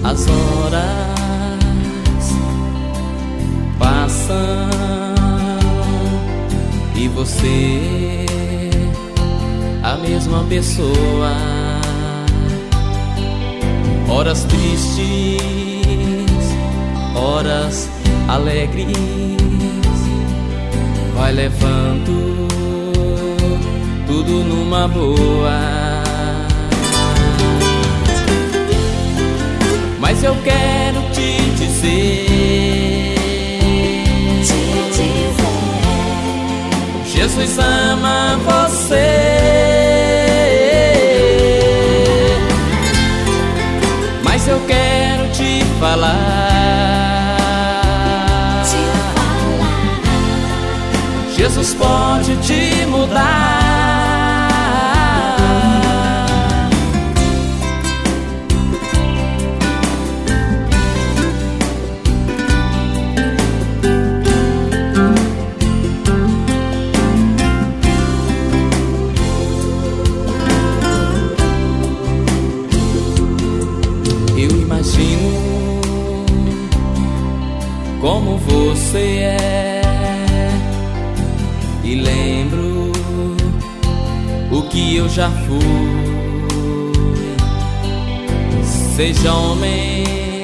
As horas passam e você, a mesma pessoa. Horas tristes, horas alegres, vai levando tudo numa boa. Mas eu quero te dizer, Jesus ama você. Mas eu quero te falar, Jesus pode te mudar. Eu imagino como você é e lembro o que eu já fui. Seja homem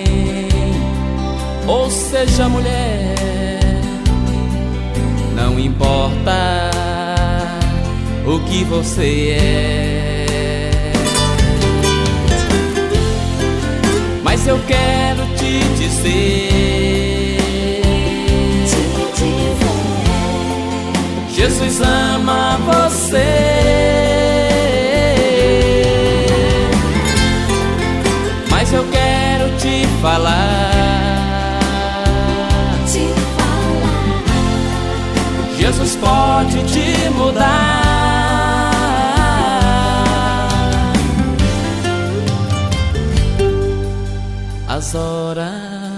ou seja mulher, não importa o que você é. Mas eu quero te dizer, Jesus ama você. Mas eu quero te falar, Jesus pode te mudar. As horas